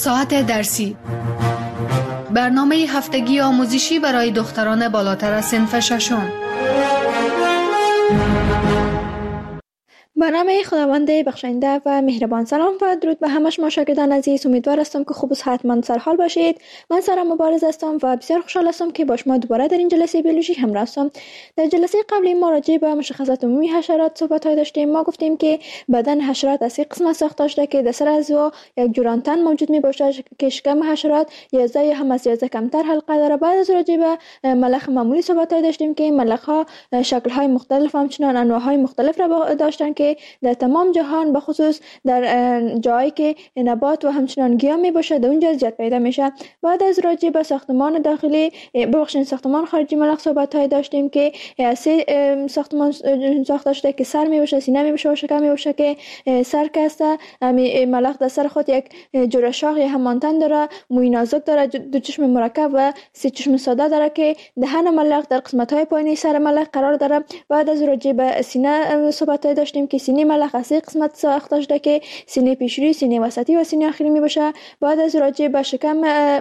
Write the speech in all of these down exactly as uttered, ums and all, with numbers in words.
ساعت درسی، برنامه هفتگی آموزشی برای دختران بالاتر از صنف ششم. برنامه خداوند بخشنده و مهربان. سلام و درود به همه شما شاگردان عزیز. امیدوار هستم که خوب و صحتمند سرحال باشید. من سارا مبارز هستم و بسیار خوشحال هستم که با شما دوباره در این جلسه بیولوژی همراه هستم. در جلسه قبلی ما راجع به مشخصات عمومی حشرات صحبت داشتیم. ما گفتیم که بدن حشرات از سه قسمت ساخته شده که در سر اعضا یک جوران تن موجود می باشد که شکم حشرات یازده هم از یازده کمتر حلقه داره. بعد از راجع به ملخ معمولی صحبت داشتیم که ملخ ها شکل های مختلف همچنان انواع های مختلف را داشتن که در تمام جهان به خصوص در جایی که نبات و همچنان گیاه می باشه در اونجا زیاد پیدا میشه. بعد از راجع به ساختمان داخلی ببخشید ساختمان خارجی ملخ صحبت های داشتیم که سه ساختمان ساخته شده که سر می باشه، سینه می باشه و شکم می باشه که سر کسته ملخ در سر خود یک جوره شاخ یا همانتن داره، موی نازک داره، دو چشم مرکب و سه چشم ساده داره که دهن ملخ در قسمت های پایینی سر ملخ قرار داره. بعد از راجع به سینه صحبت های داشتیم که سینه ملخ از سه قسمت ساخته شده که سینه پیشروی، سینه وسطی و سینه آخری می باشه. بعد از راجع به شکم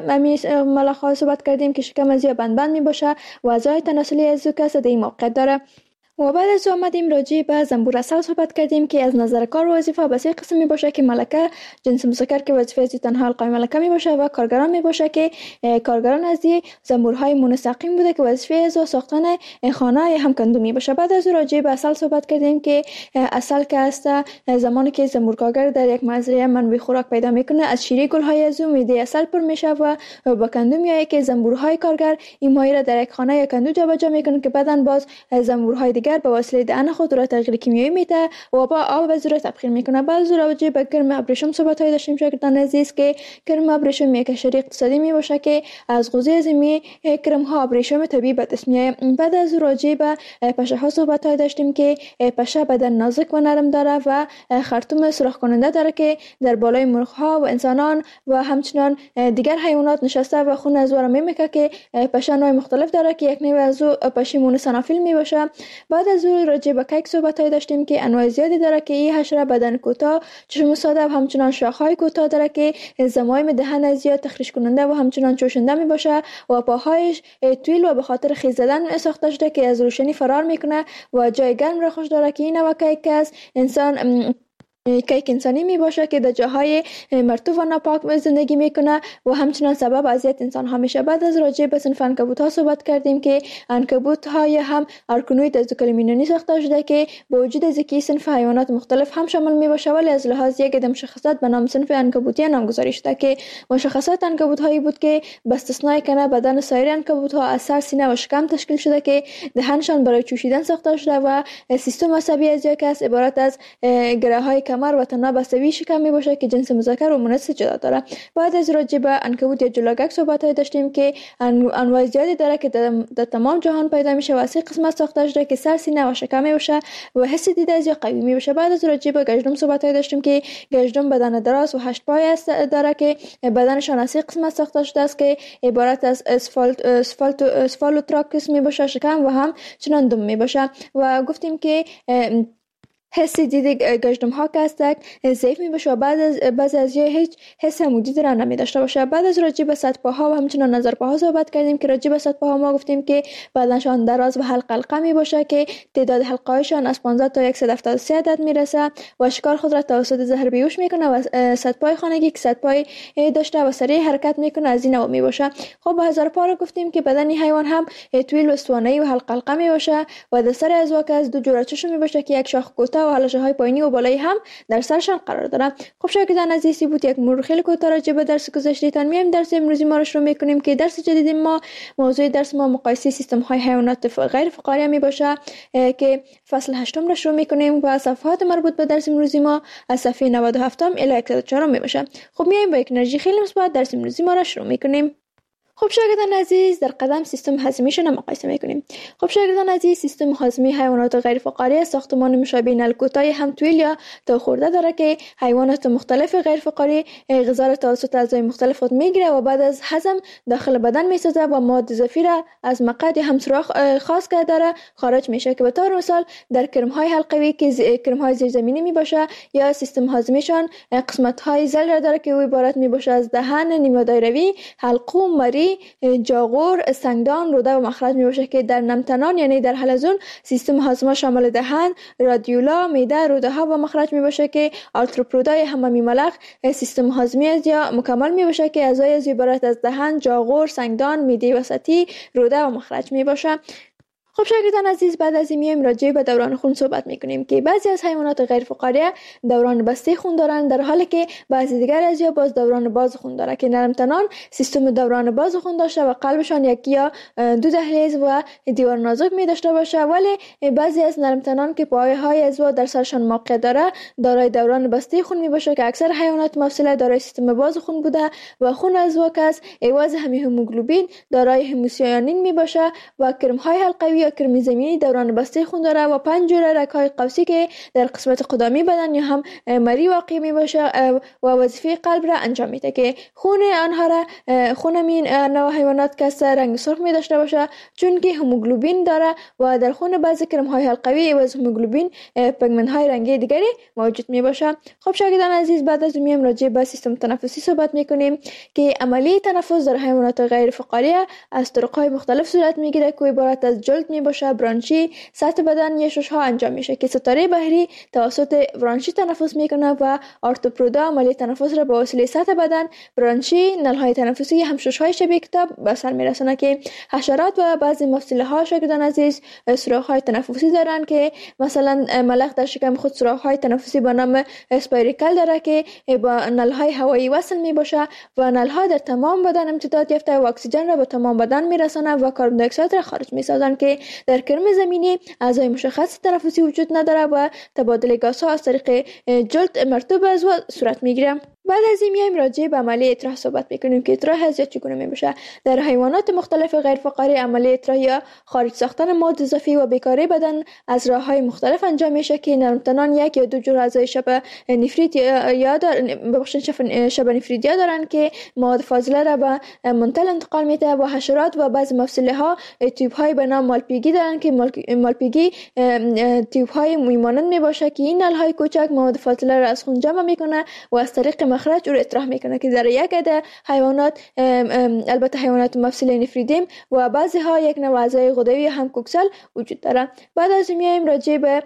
ملخ ها صحبت کردیم که شکم از یا بند بند می باشه و اعضای تناسلی از کس در این موقع داره. و بعد از آمدیم راجع به زنبور عسل صحبت کردیم که از نظر کار و وظیفه به سه قسم می باشه که ملکه جنس مذکر که وظیفه از تنها حلقه ملکه می باشه و کارگران می باشه که کارگران از زنبورهای منسقیم بوده که وظیفه از ساختن خانه هم کندو می باشه. بعد از راجع به عسل صحبت کردیم که عسل که است زمانی که زنبور کارگر در یک مزرعه منبع خوراک پیدا میکنه از شیره گل‌های از میده عسل پر میشه و با کندو میآید که زنبورهای کارگر این ماهی را در یک خانه یا کندو جابجا میکنه که بعداً باز زنبورهای به وسیله دهن خود را تغییر کیمیایی میده و با آب به زور تبخیر میکنه. بعد از راجع به کرم ابریشم صحبت های داشتیم شاگردان عزیز که کرم ابریشم یک حشره اقتصادی می باشه که از غذای زمینی کرم ها ابریشم طبیعی به دست میاد. بعد از راجع به پشه ها صحبت های داشتیم که پشه بدن نازک و نرم داره و خرطوم سوراخ کننده داره که در بالای مرغ ها و انسانان و همچنان دیگر حیوانات نشسته و خون از ور میمکه که پشه نوع مختلف داره که یک نوع از پشه مونوسانافیل می باشه. بعد از اون راجع به کیک صحبت های داشتیم که انواع زیادی داره که این حشره بدن کوتاه، چشم ساده و همچنان شاخهای کوتاه داره که زمایم دهن زیاد تخریش کننده و همچنان چوشنده می باشه و پاهایش طویل و به خاطر خیز زدن ساخته شده که از روشنی فرار میکنه و جای گرم را خوش داره که این نوع کیک است انسان کیک انسانی می باشه که در جاهای مرطوب و ناپاک زندگی میکنه و همچنان سبب اذیت انسان ها میشه. بعد از راجع به صنف عنکبوت ها صحبت کردیم که عنکبوت های هم ارکنوید از دو کلمه یونانی ساخته شده که با وجود از اینکه صنف حیوانات مختلف هم شامل می باشه ولی از لحاظ یک عده مشخصات به نام صنف عنکبوتی نامگذاری شده که مشخصات عنکبوت هایی بود که به استثنای کنه بدن سایر عنکبوت ها از سر، سینه و شکم تشکیل شده که دهنشان برای چوشیدن ساخته شده و سیستم عصبی از یک است عبارت از گره های کمر و تناب عصبی شکم می باشه که جنس مذکر و مؤنث جدا داره. بعد از راجع به عنکبوت یا جلاگک صحبت های داشتیم که انواع زیادی داره که در, در تمام جهان پیدا میشه و سه قسمت ساخته شده که سر، سینه و شکم می باشه و حس دیده از یا قوی می باشه. بعد از راجع به گژدم صحبت های داشتیم که گژدم بدن دراز و هشت پای است داره که بدنشان از سه قسمت ساخته شده است که عبارت از اسفالت اسفالت اسفالوتراکس می باشه شکم و هم چنان دم می باشه و گفتیم که حس دید گژدم ها که هستند ضعیف می باشه و بعد از بعض از هیچ حس عمودی را نمی داشته باشه. بعد از راجع به سطح پاها و همچنان نظر پاها صحبت کردیم که راجع به سطح پاها ما گفتیم که بدنشان دراز و حلقه حلقه می باشه که تعداد حلقه هایشان از پانزده تا صد و هفتاد و سه عدد می رسه و شکار خود را توسط زهر بیهوش میکنه و سطح پای خانگی که سطح پای داشته و سریع حرکت میکنه از این نوع می باشه. خب به هزار پا گفتیم که بدن حیوان هم طویل و اسطوانه‌ای و حلقه حلقه می باشه و در سر از واقع از دو جوره چشم می باشه که یک شاخ کوتاه و حلقه های پایینی و بالایی هم در سرشان قرار داره. خب شاگردان عزیزی بود یک مرور خیلی کوتاه راجع به درس گذشتهتان میایم درس امروزی ما رو شروع میکنیم که درس جدید ما موضوع درس ما مقایسه سیستم های حیوانات غیر فقاریه می باشه که فصل هشتم رو شروع میکنیم و صفحات مربوط به درس امروزی ما از صفحه نود و هفت الی صد و چهار می باشه. خب میایم با یک انرژی خیلی مثبت درس امروزی ما رو شروع میکنیم. خب شاگردان عزیز، در قدم سیستم هاضمه‌شان مقایسه میکنیم. خب شاگردان عزیز، سیستم هاضمه حیوانات غیر فقاری ساختمان مشابه نل کوتاه هم طویل یا تا خورده داره که حیوانات مختلف غیر فقاری غذا را توسط اعضای مختلف خود میگیره و بعد از هضم داخل بدن میسازه و مواد اضافی را از مقعد هم سوراخ خاص کرده داره خارج میشه، که به طور مثال در کرم‌های حلقوی که کرم‌های زیرزمینی میباشه یا سیستم هاضمه‌شان قسمت‌های ضلع را داره که او عبارت میباشه از دهن نیمه دایروی، حلقوم، مری، جاغور، سنگدان، روده و مخرج میباشه که در نمتنان یعنی در حلزون سیستم هاضمه شامل دهن، رادیولا، معده، روده ها و مخرج میباشه که آرتروپودای حمامی ملخ سیستم هاضمه از یا مکمل میباشه که اعضای از عبارت از دهن، جاغور، سنگدان، معده وسطی، روده و مخرج میباشه. خب شاگردان عزیز، بعد از این میایم راجع به دوران خون صحبت میکنیم که بعضی از حیوانات غیر فقاری دوران بسته خون دارند، در حالی که بعضی دیگر از یا باز دوران باز خون داره که نرمتنان سیستم دوران باز خون داشته و قلبشان یکی یا دو دهلیز و دیوار نازک می داشته باشه، ولی بعضی از نرمتنان که پایه های عضو در سرشان موقع داره دارای دوران بسته خون می باشه که اکثر حیوانات مفصله دارای سیستم باز خون بوده و خون عضو که از عوض همین هموگلوبین دارای هموسیانین می باشه و کرم های حلقوی کرمی زمینی دوران بسته خون داره و پنج جوره رگ‌های قوسی که در قسمت قدامی بدن یا هم مری واقع می باشه و وظیفه قلب را انجام میده که خون آنها را خون این نوع حیوانات که رنگ سرخ می داشته باشه چون که هموگلوبین داره و در خون بعضی کرم های حلقوی و هموگلوبین پیگمنت های رنگی دیگری موجود می باشه. خب شاگردان عزیز، بعد از میایم راجع به سیستم تنفسی صحبت میکنیم که عملیه تنفس در حیوانات غیر فقاری از طرق‌های مختلف صورت میگیره که عبارت از جلد می باشه، برانشی، سطح بدن یا شش ها انجام میشه که ستاره بحری توسط برانشی تنفس میکنه و آرتوپرودا عملیه تنفس را به وسیله سطح بدن، برانشی، نلهای تنفسی هم شش های شبیه کتاب به سر میرسونه که حشرات و بعضی مفصله ها شاگردان عزیز سوراخ های تنفسی دارن که مثلا ملخ در شکم خود سوراخ های تنفسی به نام اسپایریکل داره که با نلهای هوایی وصل می باشه و نلها در تمام بدن امتداد یافته و اکسیژن را به تمام بدن میرسونه و کاربن دی اکساید را خارج میسازن که در کرم زمینی اعضای مشخص تنفسی وجود نداره و تبادل گازها از طریق جلد مرطوب عضو صورت میگیره. بعد از این میایم راجع به عملیه اطراح صحبت میکنیم که اطراح از چگونه میشه. در حیوانات مختلف غیر فقاری عملیه اطراح یا خارج ساختن مواد اضافی و بیکاری بدن از راههای مختلف انجام میشه که نرمتنان یک یا دو جور اعضای شبه نفریت یا ببخشید شبه نفریت یا دارن که مواد فاضله را به منتل انتقال میده و حشرات و بعضی مفصله ها تیوب های به نام مالپیگی دارن که مالپیگی تیوب های میمانند میباشه که این نل های کوچک مواد فاضله را از خون جمع میکنه و از طریق مخرج رو اطراح میکنه که در یک عده حیوانات البته حیوانات مفصل نفریدیم و بعضی ها یک نوع اعضای غدوی هم کوکسل وجود داره. بعد از میایم راجع به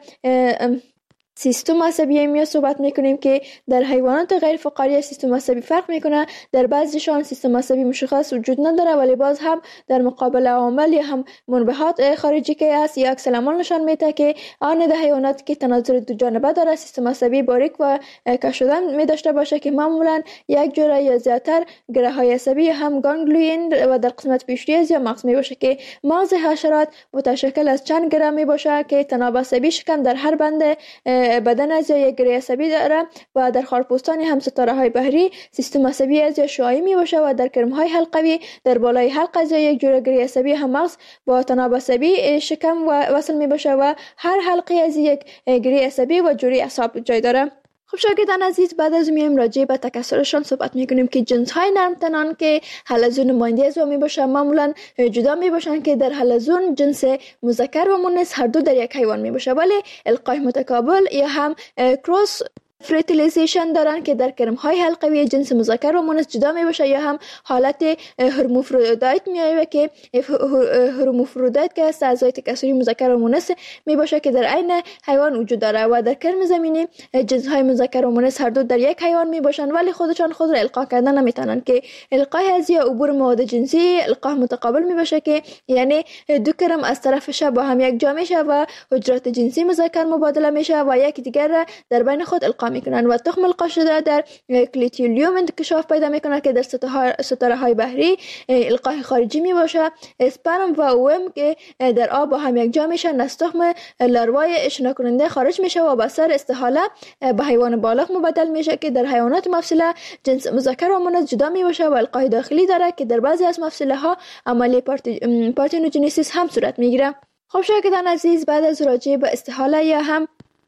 سیستم عصبی می صحبت میکنیم که در حیوانات غیر فقاری سیستم عصبی فرق میکنه. در بعضیشان سیستم عصبی مشخص وجود نداره ولی باز هم در مقابل عوامل یا هم منبهات خارجی که است یا عکس العمل نشان میده که آن در حیوانات که تناظر دو جانبه داره سیستم عصبی باریک و کش شدن می داشته باشه که معمولا یک جوره یا زیاتر گره های عصبی هم گانگلیون و در قسمت پیشری یا مغز می باشه که مغز حشرات متشکل از چند گره می باشه که تناب عصبی شکم در هر بند بدن از یک گره عصبی داره و در خارپوستان هم ستاره های بحری سیستم عصبی از شعاعی می باشه و در کرم های حلقوی در بالای حلق از یک جوره گره عصبی هم مغز با تناب عصبی شکم و وصل می باشه و هر حلقه از یک گره عصبی و جوری اعصاب جای داره. خب شاگردان عزیز، بعد از میایم راجع به تکثرشان صحبت میکنیم که جنس های نرمتنان که حلزون نماینده از می باشه معمولا جدا می باشن که در حلزون جنس مذکر و مؤنث هر دو در یک حیوان می باشه ولی القای متقابل یا هم کروس فرتیلیزیشن دارن که در کرم های حلقوی جنس مذکر و مؤنث جدا می باشه یا هم حالت هرمافرودیت میایه که هرمافرودیت که است اعضای تکثری مذکر و مؤنث می باشه که در عین حیوان وجود داره و در کرم زمینی جنس های مذکر و مؤنث هر دو در یک حیوان می باشن ولی خودشان خود را القا کردن نمیتونن که القای از یا عبور مواد جنسی القا متقابل می باشه که یعنی دو کرم از طرفش با هم یک جا میشه و حجرات جنسی مذکر مبادله میشه و یک دیگر در بین خود القا میکنن و تخم القاح شده در کلیتیلیوم انکشاف پیدا میکنه که در ستاره های بحری القاح خارجی می باشه. اسپرم و اوم که در آب با هم یک جا میشن از تخم لاروای اشنا کننده خارج میشه و به سر استحاله به حیوان بالغ مبدل میشه که در حیوانات مفصله جنس مذکر و مؤنث جدا می باشه و القاح داخلی داره که در بعضی از مفصله ها عملیه پارتنوجنسیس هم صورت میگیره. خب شاگردان عزیز، بعد از راجع به استحاله یا هم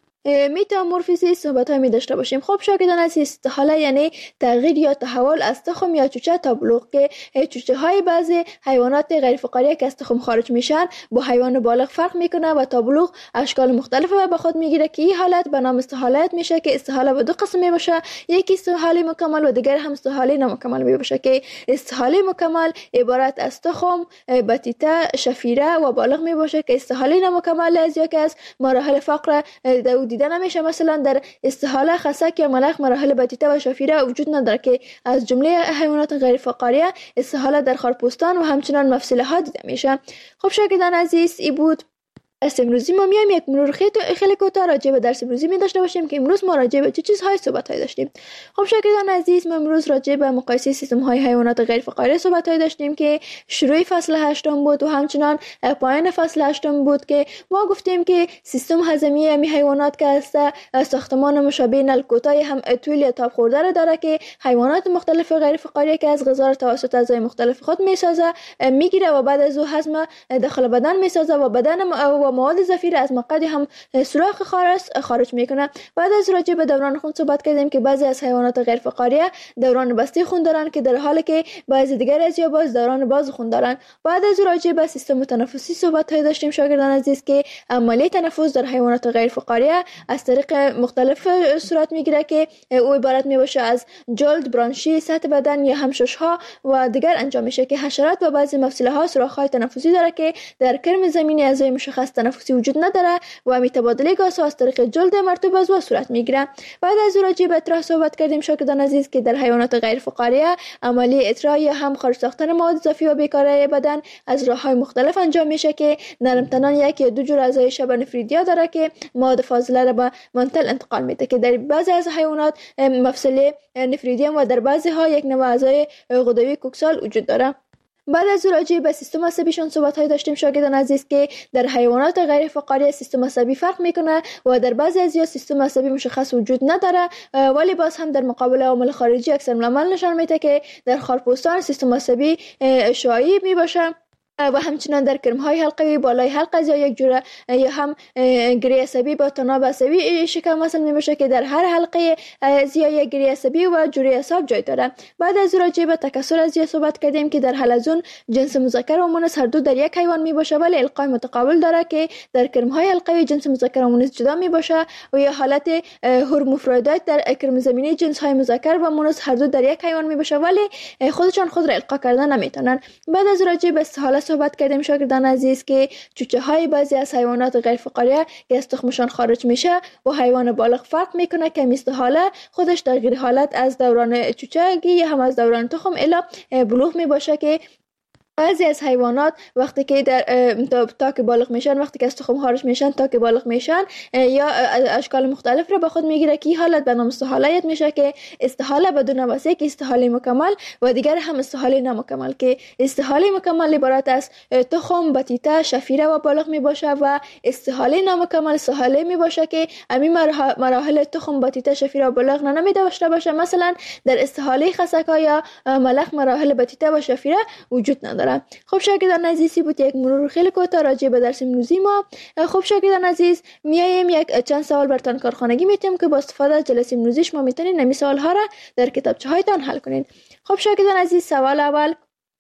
میتامورفیزم صحبت های می داشته باشیم. خب شاگردان عزیز، استحاله یعنی تغییر یا تحول از تخم یا چوچه تا بلوغ که چوچه های بعضی حیوانات غیر فقاریه که از تخم خارج میشن با حیوان بالغ فرق میکنه و تا بلوغ اشکال مختلف به خود میگیره که این حالت به نام استحاله میشه که استحاله به دو قسم می باشه، یکی استحاله مکمل و دیگر هم استحاله نامکمل می باشه که استحاله مکمل عبارت از تخم، بطیطه، شفیره و بالغ می باشه که استحاله نامکمل از یکی از مراحل فقر دیده نمیشه. مثلا در استحاله خسک یا ملخ مراحل بطیطه و شفیره وجود نداره که از جمله حیوانات غیر فقاریه استحاله در خرپوستان و همچنان مفصله ها دیده میشه. خب شاگردان عزیز، ای بود درس امروزی. ما میایم یک مرور خیلی خیلی کوتاه راجع به درس امروزی می داشته باشیم که امروز ما راجع به چه چیزهای صحبت های داشتیم. خب شاگردان عزیز، ما امروز راجع به مقایسه سیستم های حیوانات غیر فقاری صحبت های داشتیم که شروع فصل هشتم بود و همچنان پایان فصل هشتم بود که ما گفتیم که سیستم هضمی همی حیوانات که است ساختمان مشابه نل کوتاه هم طول یا تاب خورده را داره که حیوانات مختلف غیر فقاری که از غذا را توسط اعضای مختلف خود میسازه میگیره و بعد از او هضم داخل بدن میسازه و بدن و مواد ضفیره از مقعد هم سوراخ خارج خارج میکنه. بعد از راجع به دوران خون صحبت کردیم که بعضی از حیوانات غیر فقاریه دوران بسته خون دارن که در حالی که بعضی دیگر از یا باز دوران باز خون دارن. بعد از راجع به سیستم تنفسی صحبت های داشتیم شاگردان عزیز که عملیه تنفس در حیوانات غیر فقاریه از طریق مختلف صورت میگیره که او عبارت میباشه از جلد، برانشی، سطح بدن یا هم ششها و دیگر انجام میشه که حشرات و بعضی مفصله ها سوراخ های تنفسی داره که در کرم زمینی اعضای مشخص تنفسی وجود نداره و می تبادله گاز از طریق جلد مرطوب از او صورت میگیره. بعد از راجع به اطراح صحبت کردیم شاگردان عزیز که در حیوانات غیر فقاریه عملیه اطراح یا هم خارج ساختن مواد اضافی و بیکاره بدن از راههای مختلف انجام میشه که نرم تنان یک یا دو جور اعضای شبه نفریدیا داره که مواد فاضله را به منتل انتقال میده که در بعضی از حیوانات مفصل نفریدیم و در بعضی ها یک نوع اعضای غدوی کوکسال وجود داره. بعد از راجع به سیستم عصبیشون صحبت های داشتیم شاگردان عزیز که در حیوانات غیر فقاری سیستم عصبی فرق میکنه و در بعضی از یا سیستم عصبی مشخص وجود نداره، ولی باز هم در مقابل عوامل خارجی اکثر العمل نشان میده که در خرپوستان سیستم عصبی شایع می باشه و همچنان در کرم‌های حلقوی بالای حلقه یا یک جوره یا هم گری عصبی با تناب عصبی شکم وصل میشه که در هر حلقه ازیا یک گری عصبی و جوره اعصاب جای داره. بعد از راجع به تکثر ازیا صحبت کردیم که در حلزون جنس مذکر و مؤنث هر دو در یک حیوان می باشه ولی القای متقابل داره که در کرم‌های حلقوی جنس مذکر و مؤنث جدا می باشه و یا حالت هرمافرودیت در کرم زمینی جنس‌های مذکر و مؤنث هر دو در یک حیوان می باشه ولی خودشان خود را القا کردن نمیتونن. بعد از راجع به استحاله صحبت کردیم شاگردان عزیز که چوچه های بعضی از حیوانات غیر فقاریه که از تخمشان خارج میشه و حیوان بالغ فرق میکنه که استحاله خودش تغییر حالت از دوران چوچگی یا هم از دوران تخم الی بلوغ می باشه که بعضی از حیوانات وقتی که در تا, تا که بالغ میشن، وقتی که از تخم خارج میشن تا که بالغ میشن یا اشکال مختلف رو به خود میگیره که این حالت به نام استحاله میشه که استحاله بدون واسه که استحاله مکمل و دیگر هم استحاله نامکمل که استحاله مکمل عبارت از تخم، بطیطه، شفیره و بالغ میباشه و استحاله نامکمل استحاله میباشه که همین مراحل تخم، بطیطه، شفیره و بالغ نمیده داشته باشه. مثلا در استحاله خسکا یا ملخ مراحل بطیطه و شفیره وجود نداره. خب شاگردان عزیزی بود یک مرور خیلی کوتاه راجع به درس امروزی ما. خب شاگردان عزیز میایم یک چند سوال براتون کارخانگی میتیم که با استفاده از جلسه امروزی شما میتونید نمی سوال ها را در کتابچه هایتان حل کنید. خب شاگردان عزیز، سوال اول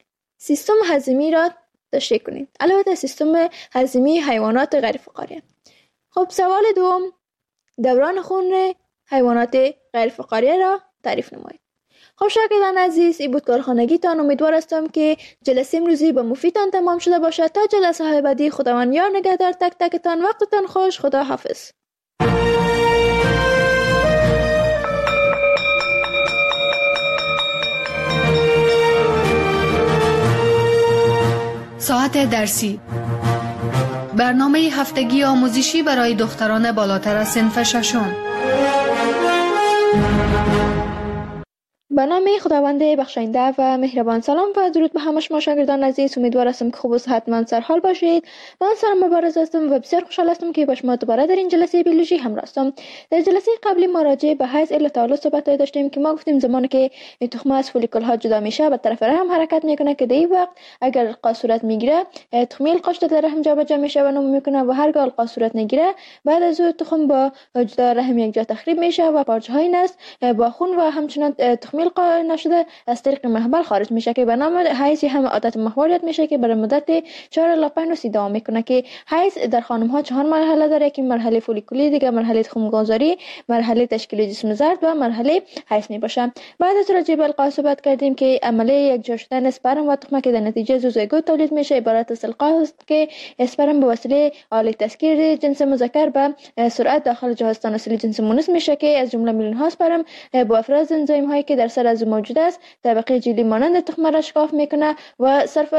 سیستم هضمی را تشریح کنید. البته سیستم هضمی حیوانات غیر فقاری. خب سوال دوم دوران خون حیوانات غیر فقاری را تعریف نمایید. خب شاگردان عزیز، این بود کارخانگیتان. امیدوار هستم که جلسه امروزی با مفیدتان تمام شده باشد. تا جلسه های بعدی خداوند یار نگهدار تک تکتان. وقتتان خوش. خدا حافظ. ساعت درسی، برنامه هفتگی آموزشی برای دختران بالاتر از صنف ششم. به نام خداوند بخشاینده و مهربان. سلام و درود به همه شما شاگردان عزیز. امیدوار هستم که خوب و صحتمند سرحال باشید. من سلام مبارز هستم و بسیار خوشحال هستم که با شما دوباره در این جلسه بیولوژی همراه هستم. در جلسه قبلی ما راجع به حیض الی تولد صحبت داشتیم که ما گفتیم زمانی که تخمه از فولیکول ها جدا میشه به طرف رحم حرکت میکنه که در این وقت اگر القا صورت میگیره تخمه القاش در رحم جابجا میشه و نمو میکنه و هرگاه القا صورت نگیره بعد از او تخم با جدا رحم یک جا تخریب میشه و پارچه های نست با خون و همچنان تخمه القا نشده از طریق محبل خارج میشه که به نام حیض هم عادت محوریت میشه که برای مدت چهار الی پنج روز دوام میکنه که حیض در خانم ها چهار مرحله داره که مرحله فولیکولی، دیگه مرحله تخم گذاری، مرحله تشکیل جسم زرد و مرحله حیض میباشه. بعد از راجع به القا صحبت کردیم که عملیه یک جا شدن اسپرم و تخمه که در نتیجه زوزایگوت تولید میشه عبارت از القا است که اسپرم به وسیله آله تسکیر جنس مذکر به سرعت داخل جهاز تناسلی جنس مونس میشه که از جمله میلیون ها اسپرم با افراز انزایم هایی که در سر از موجود است طبقه جلی مانند تخمه را شکاف میکنه و صرف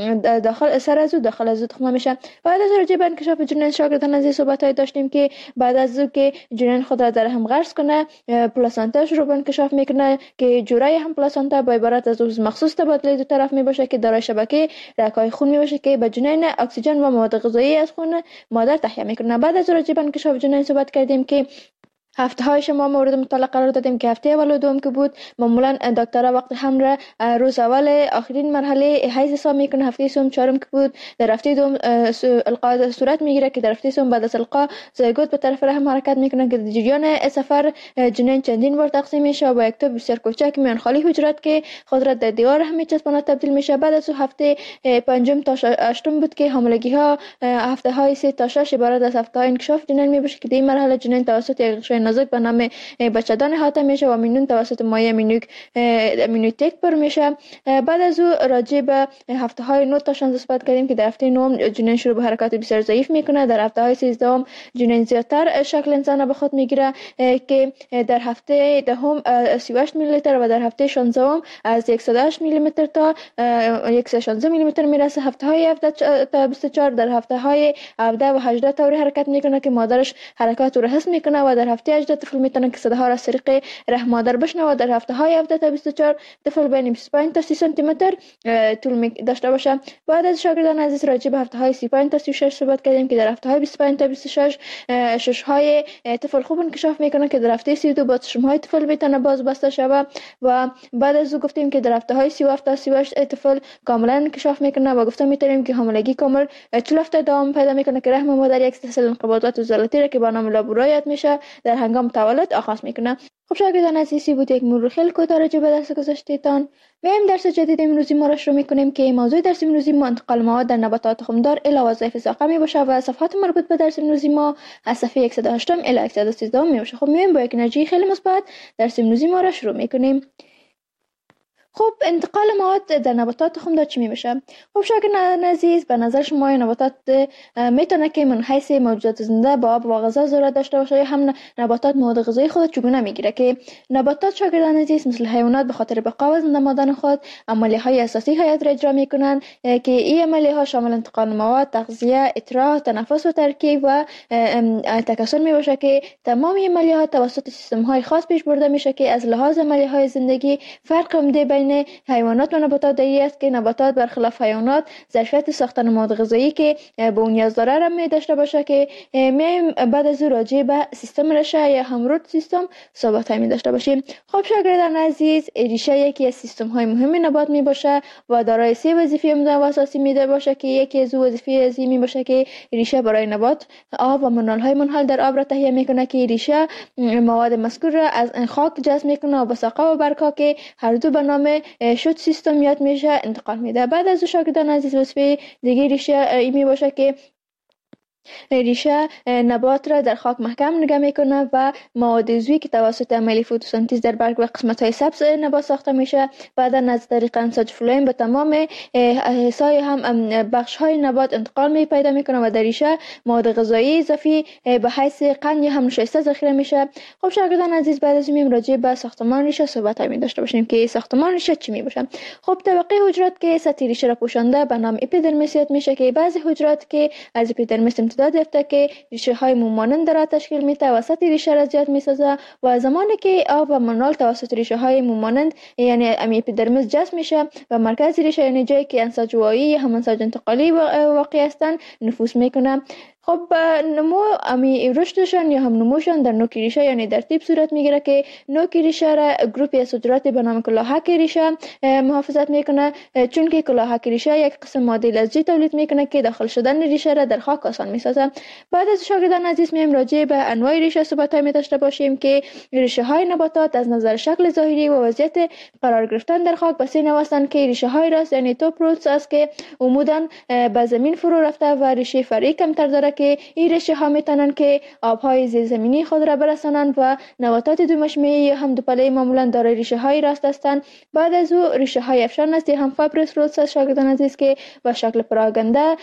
داخل سر از او داخل از او تخمه میشه. بعد از راجع به انکشاف جنین شاگردان از صحبت های داشتیم که بعد از او که جنین خود را در رحم غرس کنه پلاسانتاش رو به انکشاف میکنه که جورای هم پلاسانتا با عبارت از عضو مخصوص تبادله دو طرف میباشه که دارای شبکه رگ‌های خون میباشه که به جنین اکسیژن و مواد غذایی از خون مادر تهیه میکنه. بعد از راجع به انکشاف جنین صحبت کردیم که هفته های شما مورد مطالعه قرار دادیم که هفته اول و دوم که بود معمولا دکترها وقت حمل روز اول آخرین مرحله حیض حساب میکنه. هفته سوم چهارم که بود در هفته دوم القا صورت میگیره که در هفته سوم بعد از القا زایگوت به طرف رحم حرکت میکنه که در جریان سفر جنین چندین بار تقسیم میشه و با یک توپ بسیار کوچک میان خالی حجرات که خود را در دیوار رحم میچسباند تبدیل میشه. بعد از هفته پنجم تا هشتم بود که حاملگی ها هفته های سه تا شش عبارت از هفته های انکشاف جنین میباشه که در این مرحله جنین توسط یک نازک به نام بچه‌دان احاطه میشه و مینون توسط مایع امینوک امینوتک پر میشه. بعد از او راجع به هفته های نه تا شانزده صحبت کردیم که در هفته نه جنین شروع به حرکات بسیار ضعیف میکنه. در هفته های سیزده جنین زیادتر شکل انسان به خود میگیره که در هفته دهم سی و هشت میلی لیتر و در هفته شانزده از صد و هشت میلی متر تا صد و شانزده میلی متر میرسه. هفته های هفده تا بیست و چهار در هفته های هفده و هجده طوری حرکت میکنه که مادرش حرکات رو حس میکنه و در هفته هجده طفل میتونه که صداها را از طریق رحم مادر بشنوه. در هفته های هفده تا بیست و چهار طفل بین بیست و پنج تا سی سانتی متر طول داشته باشه. بعد از شاگردان عزیز راجع به هفته های سی و پنج تا سی و شش صحبت کردیم که در هفته های بیست و پنج تا بیست و شش شش های طفل خوب انکشاف میکنه که در هفته سی و دو با چشم های طفل میتونه باز بسته شود و بعد از او گفتیم که در هفته های سی و هفت تا سی و هشت طفل کاملا انکشاف میکنه و گفتم میتونیم که حاملگی کامل چهل هفته دوام پیدا میکنه که رحم مادر یک سلسله انقباضات عضلاتی را که با نام لابورایت میشه در هنگام تولد آغاز میکنه. خب شاگردان عزیزی بود یک مرور خیلی کوتاه راجع به درس گذشتهتان. میایم درس جدید امروزی ما را شروع میکنیم که موضوع درس امروزی ما انتقال مواد در نباتات تخمدار الی وظایف ساقه می باشه و صفحات مربوط به درس امروزی ما از صفحه صد و هشت الی صد و سیزده می باشه. خب میایم با یک انرژی خیلی مثبت درس امروزی ما را شروع میکنیم. خب انتقال مواد در نباتات تخمدار چی میشه؟ خب شاگردان عزیز به نظر شما نباتات میتونه که من حیث موجودات زنده با آب و غذا ضرورت داشته باشه یا هم نباتات مواد غذایی خود چگونه میگیره؟ که نباتات شاگردان عزیز مثل حیوانات به خاطر بقا و زنده ماندن خود عملیه های اساسی حیات را اجرا میکنن که این عملیه ها شامل انتقال مواد، تغذیه، اطراح، تنفس و ترکیب و تکثر میباشه که تمام عملیه ها توسط سیستم های خاص پیش برده میشه که از لحاظ عملیه های زندگی فرق عمده بین حیوانات و نباتات دایی است که نباتات برخلاف حیوانات ظرفیت ساختن مواد غذایی که به اون نیاز داره را می داشته باشه که میایم بعد از راجع به سیستم ریشه یا هم روت سیستم صحبت می داشته باشیم. خب شاگردان عزیز ریشه یکی از سیستم های مهم نبات می باشه و دارای سه وظیفه عمده و اساسی می باشه که یکی از وظیفه از می باشه که ریشه برای نبات آب و منال های منحل در آب را تهیه میکنه که ریشه مواد مذکور را از خاک جذب میکنه و به ساقه و برگ‌ها که هر دو به نام شوت سیستم یاد میشه انتقال میده. بعد از شاگردان عزیز وظیفه دیگه ریشه این باشه که ریشه نبات را در خاک محکم نگه میکنه و مواد عضوی که توسط عمل فتوسنتز در برگ و قسمت های سبز نبات ساخته میشه بعدا از طریق انساج فلویم به تمام حصای هم بخش های نبات انتقال می پیدا میکنه و در ریشه مواد غذایی اضافی به حیث قند یا هم نشایسته ذخیره میشه. خب شاگردان عزیز بعد از این راجع به ساختمان ریشه صحبت می داشته باشیم که ساختمان ریشه چی می باشه. خب طبقه حجرات که سطح ریشه را پوشانده به نام اپیدرمیس میشه که بعضی حجرات که از اپیدرمیس امتداد یافته که ریشه های مومانند را تشکیل میده و سطح ریشه را زیاد میسازه و زمانی که آب و منرال توسط ریشه های مومانند یعنی امی اپیدرمیس جذب میشه و مرکز ریشه یعنی جایی که انساج وایی یا هم انساج انتقالی واقع هستند نفوذ میکنه. خب نمو امی رشدشان یا هم نموشان در نوک ریشه یعنی در تیپ صورت میگیره که نوک ریشه را گروپی از حجرات به نام کلاهک ریشه محافظت میکنه، چون که کلاهک ریشه یک قسم ماده لزجی تولید میکنه که داخل شدن ریشه را در خاک آسان میسازه. بعد از شاگردان عزیز میم راجع به انواع ریشه صحبت می داشته باشیم که ریشه های نباتات از نظر شکل ظاهری و وضعیت قرار گرفتن در خاک به سه نوع هستند که ریشه های راست یعنی توپ روتس است که عموداً به زمین فرو رفته و ریشه فرعی کمتر داره که این ریشه ها میتونن که آبهای زیرزمینی خود را برسانند و نباتات دو مشمعی یا هم دو پله‌ای معمولا دارای ریشه های راست هستند. بعد از او ریشه های افشان است هم فایبرس روتس است شاگردان عزیز که به شکل پراگنده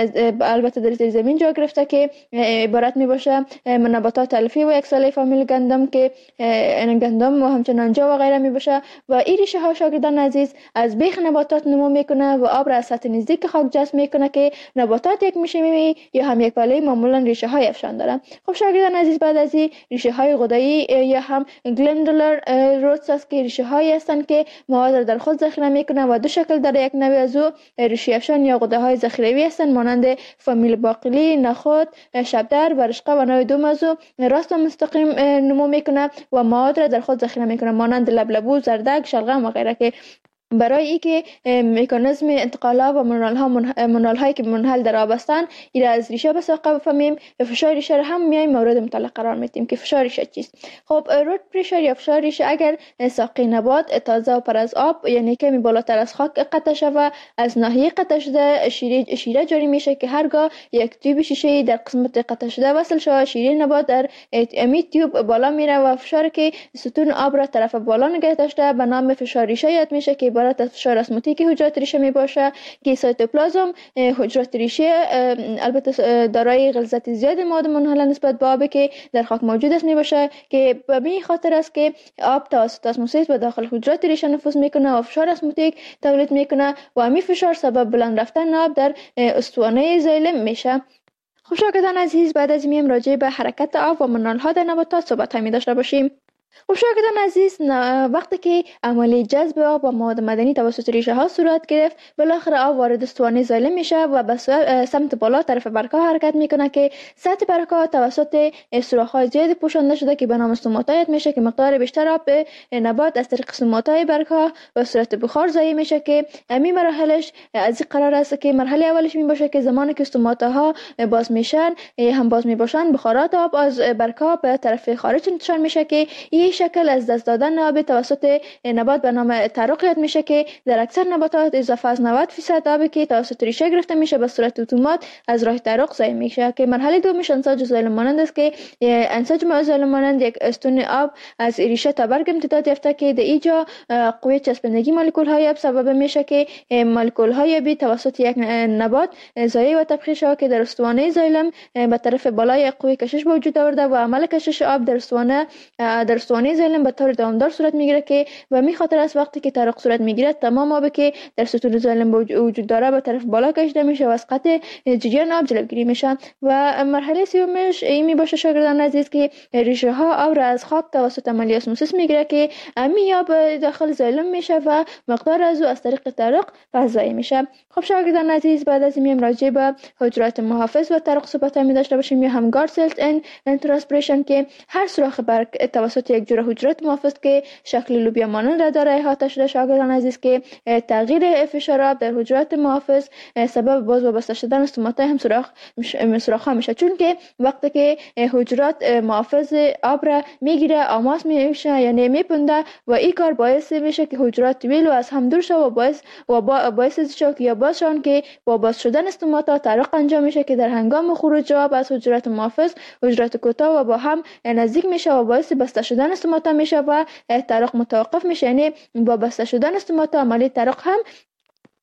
البته در زیر زمین جا گرفته که عبارت می باشه نباتات الفی و یک ساله فامیل گندم که گندم و همچنان جا و غیره می باشه و این ریشه ها شاگردان عزیز از بیخ نباتات نمو میکنه و آب را از سطح نزدیک خاک جذب میکنه که نباتات یک مشمعی یا هم یک پله‌ای معمولا ریشه های افشان دارن. خب شاگردان عزیز بعد از این ریشه های غدایی یا هم گلندولر روتس است که ریشه هایی هستند که مواد را در خود ذخیره میکنه و دو شکل داره. یک نوع از او ریشه افشان یا غده های ذخیروی هستند مانند فامیل باقلی، نخود، شبدر و رشقه و نوع دوم از او راست و مستقیم نمو میکنه و مواد را در خود ذخیره میکنه مانند لبلبو، زردک، شلغم و غیره که برای اینکه مکانیزم انتقال آب و منرال ها منرال هایی که منحل در آب هستند ایرا از ریشه به ساقه بفهمیم. فشار ریشه را هم میایم مورد مطالعه قرار میدیم که فشار ریشه چیست. خب روت پرشر یا فشار ریشه اگر ساقه نبات تازه و پر از آب یعنی کمی بالاتر از خاک قطع شوه از ناحیه قطع شده شیره شیره جاری میشه که هرگاه یک تیوب شیشه در قسمت قطع شده وصل شود شیره نبات در امی تیوب بالا میره و فشار که ستون آب را طرف بالا نگه داشته به نام فشار ریشه یاد میشه که عبارت از فشار اسموتیک حجرات ریشه می باشه که سایتوپلازم حجرات ریشه البته دارای غلظت زیاد مواد منحله نسبت به آبی که در خاک موجود است می باشه که به این خاطر است که آب توسط اسموسیس به داخل حجرات ریشه نفوذ میکنه و فشار اسموتیک تولید میکنه و همین فشار سبب بلند رفتن آب در استوانه زایلم میشه. خب شاگردان عزیز بعد از میم راجع به حرکت آب و منرال ها در نباتات صحبت می داشته باشیم. خب شاگردان عزیز وقتی که عملی جذب آب و مواد معدنی توسط ریشه ها صورت گرفت بالاخره آب وارد استوانه زایلم میشه و به سمت بالا طرف برگها حرکت میکنه که سطح برگها توسط سوراخ‌های زیادی پوشانده شده که به نام استوماتا یاد میشه که مقدار بیشتر آب به نبات از طریق استوماتای برگها به صورت بخار ضایع میشه که همین مراحلش از این قرار است که مرحله اولش می باشه که زمانی که استوماتاها باز میشن هم باز میباشن بخارات آب از برگها به طرف خارج انتشار میشه که این شکل از دست دادن آب توسط نبات به نام تعرق یاد میشه که در اکثر نباتات اضافه از نود درصد آبی که توسط ریشه گرفته میشه به صورت اتومات از راه تعرق ضایع میشه که مرحله دومش انساج زایلم مانند است که انساج زایلم مانند یک استون آب از ریشه تا برگ امتداد یافته که در اینجا قوه چسبندگی مولکول های آب سبب میشه که مولکول های آبی توسط یک نبات ضایع و تبخیر شود که در استوانه زایلم به طرف بالای قوه کشش به وجود آورده و عمل کشش آب در استوانه در استوانه زایلم به طور دوامدار صورت میگیره که و می خاطر است وقتی که تعرق صورت میگیره تمام آبی که در ستون زایلم وجود داره به طرف بالا کشیده میشه و از قطع جریان آب جلوگیری میشه. و مرحله سومش این می باشه شاگردان عزیز که ریشه ها آب را از خاک توسط عملیه اسموسیس میگیره که امی آب داخل زایلم میشه و مقدار از او از طریق تعرق ضایع میشه. خب شاگردان عزیز بعد از این راجع به حجرات محافظ و تعرق صحبت می داشته باشیم یا هم گارد سلز ان ترانسپیریشن که هر سوراخ برگ توسط یک جوره حجرات محافظ که شکل لوبیا مانند را داره احاطه شده شاگردان عزیز که تغییر فشار آب در حجرات محافظ سبب باز و بسته شدن استوماتای هم سوراخ سوراخ ها میشه چون که وقتی که حجرات محافظ آب را میگیره آماس میشه یعنی میپنده و این کار باعث میشه که حجرات طویل و از هم دور شود و باعث و باعث شود یا باز شون که با باز شدن استوماتا تعرق انجام میشه که در هنگام خروج آب از حجرات محافظ حجرات کوتاه و با هم نزدیک میشه و باعث بسته شدن استوماتا میشه و تعرق متوقف میشه یعنی با بسته شدن استوماتا عملی تعرق هم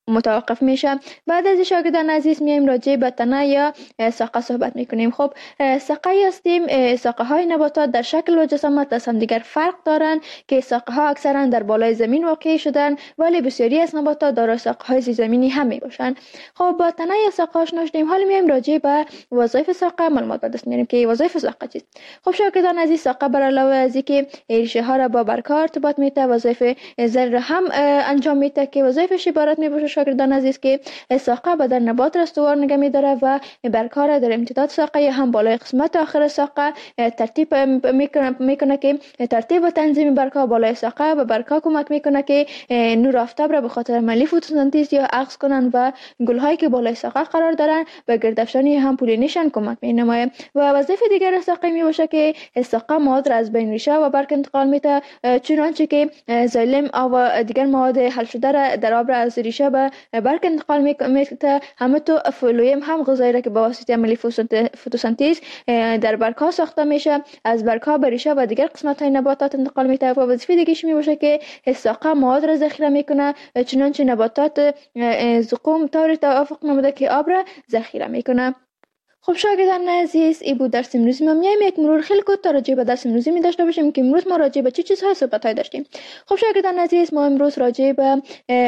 متوقف میشه. بعد از شاگردان عزیز میایم راجع به تنه یا ساقه صحبت میکنیم. خب ساقه هستیم، ساقه های نباتات در شکل و جسامت از هم دیگر فرق دارند که ساقه ها اکثرا در بالای زمین واقع شدن، ولی بسیاری از نباتات دارای ساقه های زیرزمینی هم می باشند. خب با تنه یا ساقه آشنا شدیم، حالا میایم راجع به وظایف ساقه معلومات به دست میاریم که وظایف ساقه چیست. خب شاگردان عزیز، ساقه بر علاوه از اینکه ریشه ها را با برگ ها ارتباط میده، وظایف زر هم انجام میده که وظایفش عبارت می باشه شاگردان عزیز که ساقه بدن نبات را استوار نگه میداره و برگ ها را در امتداد ساقه یا هم بالای قسمت آخر ساقه ترتیب میکنه میکنه که ترتیب و تنظیم برگ ها بالای ساقه به برگ ها کمک میکنه که نور آفتاب را به خاطر عملی فتوسنتز یا اخذ کنن و گل هایی که بالای ساقه قرار دارن به گردافشانی هم پولینیشن کمک مینماید. و وظیفه دیگر ساقه می باشه که ساقه مواد را از بین ریشه و برگ انتقال میده، چنانچه که زایلم و دیگر مواد حل شده را در آب را از ریشه به برگ انتقال میده. همه تو فلویم هم غذایی را که با واسطه عملی فتوسنتز در برگ ها ساخته میشه از برگ ها به ریشه و دیگر قسمت های نباتات انتقال میده. و وظیفه دیگه‌اش می باشه که ساقه مواد را ذخیره میکنه، چنانچه نباتات زقوم طوری توافق نموده که آب را ذخیره میکنه. خب شاگردان عزیز، این بود درس امروزی ما. میایم یک مرور خیلی کوتاه راجع به درس امروزی می داشته باشیم که امروز ما راجع به چه چیزهای صحبت های داشتیم. خب شاگردان عزیز، ما امروز راجع به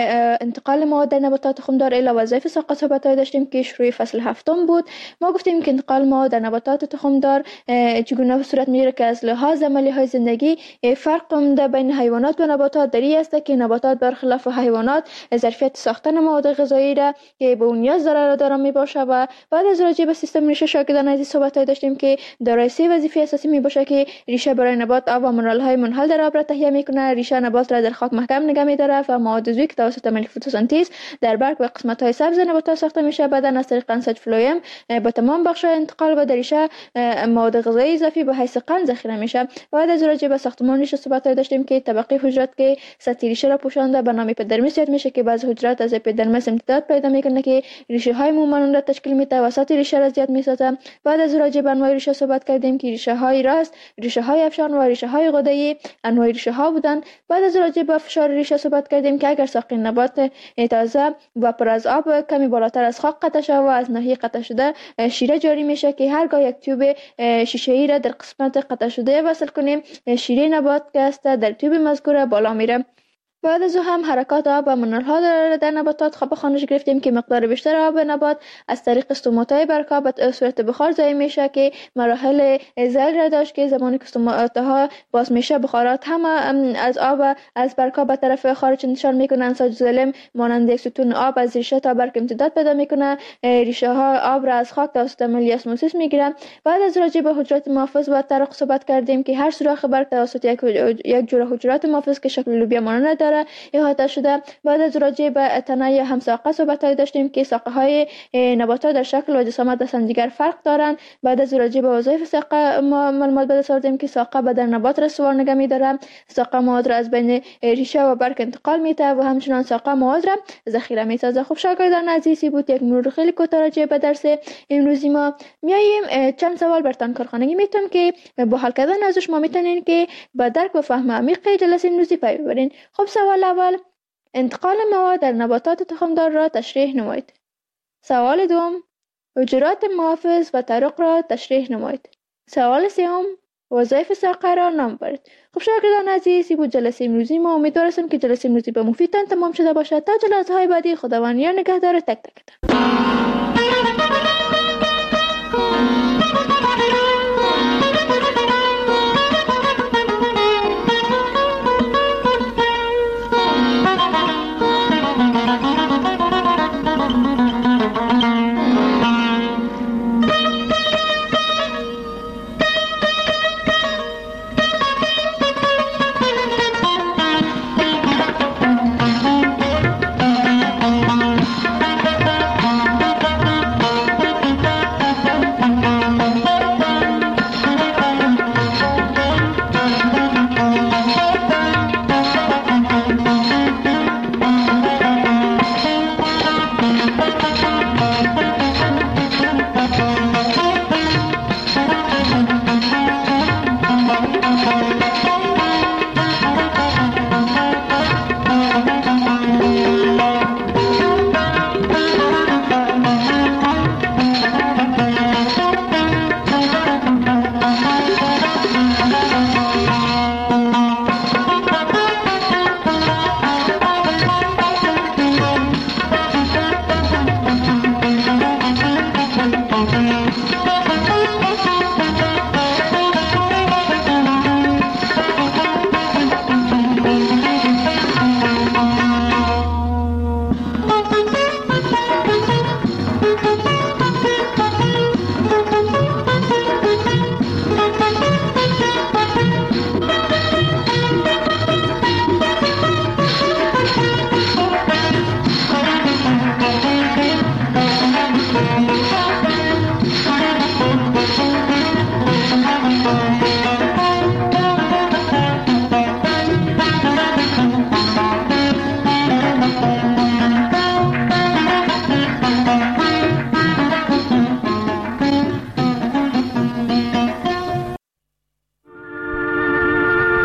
انتقال مواد در نباتات تخمدار الی وظایف ساقه صحبت های داشتیم که شروع فصل هفتم بود. ما گفتیم که انتقال مواد در نباتات تخمدار چگونه به صورت میگیره که از لحاظ عملی های زندگی فرق عمده بین حیوانات و نباتات در این است که نباتات برخلاف حیوانات ظرفیت ساختن مواد غذایی را که به اون نیاز داره داره می باشه. و بعد از راجع به سیستم ریشه شاگردان عزیز صحبت داشتیم که دارای سه وظیفه اساسی می باشه که ریشه برای نبات آب و منرال های منحل در آب را تهیه میکنه، ریشه نبات را در خاک محکم نگه می‌داره و مواد زویی که توسط عمل فتوسنتز در برگ و قسمت های سبز نباتات ساخته میشه بعد از طریق انساج فلویم با تمام بخش انتقال و در ریشه مواد غذایی اضافی به حیث قند ذخیره میشه. بعد از راجع به ساختمان ریشه صحبت داشتیم که طبقه حجرات که سطح ریشه را پوشانده به نام اپیدرمیس یاد میشه که بعضی حجرات از اپیدرمیس امتداد پیدا میکنه که ریشه های مومنون را تشکیل میده و سطح ریشه را زیاد میسازه. بعد از راجع به انواع ریشه صحبت کردیم که ریشه های راست، ریشه های افشان و ریشه های غده‌ای انواع ریشه ها بودن. بعد از راجع به فشار ریشه صحبت کردیم که اگر ساقه نبات تازه و پر از آب کمی بالاتر از خاک قطع شده و از ناحیه قطع شده شیره جاری میشه که هرگاه یک تیوب شیشه‌ای را در قسمت قطع شده وصل کنیم شیره نبات که است در تیوب مذکور بالا میره. بعد از او هم حرکات آب و منرال‌ها در, در نباتات خواب خانش گرفتیم که مقدار بیشتر آب نبات از طریق استومات‌های برگ‌ها به صورت بخار ضایع میشه که مراحل زل را داشت که زمانی که استومات‌ها باز میشه بخارات هم از آب از برگ‌ها به طرف خارج نشان میکنن. ساج زلم مانند یک ستون آب از ریشه تا برگ امتداد پیدا میکنه. ریشه ها آب را از خاک توسط عملیه اسموسیس میگیرن. بعد از راجع به حجرات محافظ و طرق صحبت کردیم که هر سوراخ برگ توسط یک یک جوره حجرات محافظ که شکل لوبیا مانند داره احاطه شده. بعد از راجع به تنه یا همساقه صحبت داشتیم که ساقه های نباتات در شکل و جسامت از هم دیگر فرق دارند. بعد از راجع به وظایف ساقه ما معلومات به دست آوردیم که ساقه بدن نبات را استوار نگه می‌داره، ساقه مواد را از بین ریشه و برگ انتقال میده و همچنان ساقه مواد را ذخیره می‌سازه. خب شاگردان عزیزی بود یک مرور خیلی کوتاه راجع به درس امروزی ما. میایم چند سوال برتان کارخانگی میتونم که با حل کردن ازش ما میتونین که با درک و فهم عمیق جلسه امروزی پی ببرین. خب سوال اول، انتقال مواد در نباتات تخمدار را تشریح نمایید. سوال دوم، حجرات محافظ و طرق را تشریح نمایید. سوال سوم، وظایف ساقه را نام برید. خب شاگردان عزیزی بود جلسه امروزی ما. امیدوارم که جلسه امروزی به مفیدتان تمام شده باشد. تا جلسه های بعدی خداوند یا نگهدار تک تکتان.